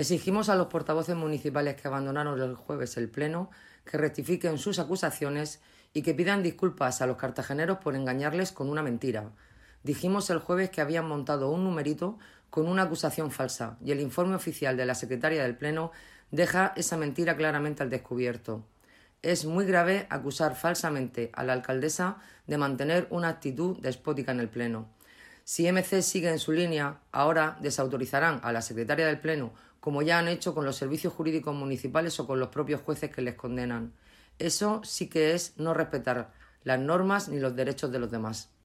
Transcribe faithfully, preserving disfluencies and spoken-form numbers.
Exigimos a los portavoces municipales que abandonaron el jueves el Pleno que rectifiquen sus acusaciones y que pidan disculpas a los cartageneros por engañarles con una mentira. Dijimos el jueves que habían montado un numerito con una acusación falsa y el informe oficial de la secretaria del Pleno deja esa mentira claramente al descubierto. Es muy grave acusar falsamente a la alcaldesa de mantener una actitud despótica en el Pleno. Si eme ce sigue en su línea, ahora desautorizarán a la secretaria del Pleno, como ya han hecho con los servicios jurídicos municipales o con los propios jueces que les condenan. Eso sí que es no respetar las normas ni los derechos de los demás.